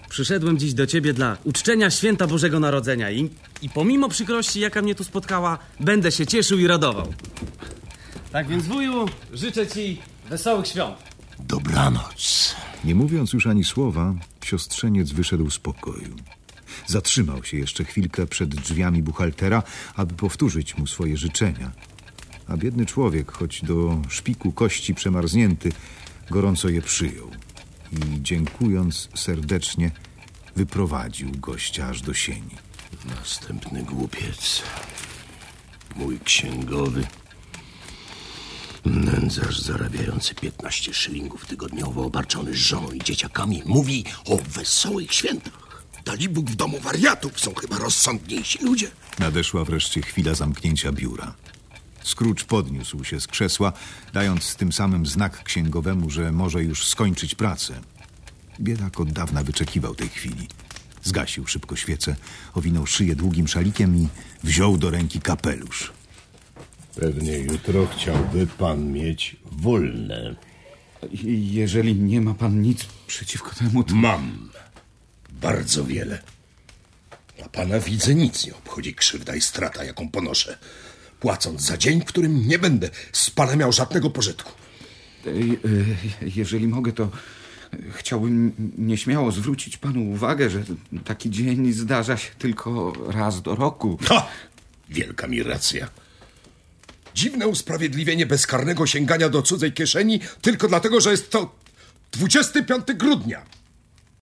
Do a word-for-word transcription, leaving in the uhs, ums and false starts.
Przyszedłem dziś do ciebie dla uczczenia święta Bożego Narodzenia i, i pomimo przykrości, jaka mnie tu spotkała, będę się cieszył i radował. Tak więc, wuju, życzę ci wesołych świąt. Dobranoc. Nie mówiąc już ani słowa, siostrzeniec wyszedł z pokoju. Zatrzymał się jeszcze chwilkę przed drzwiami buchaltera, aby powtórzyć mu swoje życzenia. A biedny człowiek, choć do szpiku kości przemarznięty, gorąco je przyjął i dziękując serdecznie, wyprowadził gościa aż do sieni. Następny głupiec. Mój księgowy. Nędzarz zarabiający piętnaście szylingów tygodniowo, obarczony żoną i dzieciakami, mówi o wesołych świętach. Dali Bóg w domu wariatów, są chyba rozsądniejsi ludzie. Nadeszła wreszcie chwila zamknięcia biura. Scrooge podniósł się z krzesła, dając tym samym znak księgowemu, że może już skończyć pracę. Biedak od dawna wyczekiwał tej chwili. Zgasił szybko świecę, owinął szyję długim szalikiem i wziął do ręki kapelusz. Pewnie jutro chciałby pan mieć wolne. Jeżeli nie ma pan nic przeciwko temu, to... Mam. Bardzo wiele. A pana widzę nic nie obchodzi krzywda i strata, jaką ponoszę. Płacąc za dzień, w którym nie będę z pana miał żadnego pożytku. Jeżeli mogę, to chciałbym nieśmiało zwrócić panu uwagę, że taki dzień zdarza się tylko raz do roku. Ha! Wielka mi racja. Dziwne usprawiedliwienie bezkarnego sięgania do cudzej kieszeni tylko dlatego, że jest to dwudziestego piątego grudnia.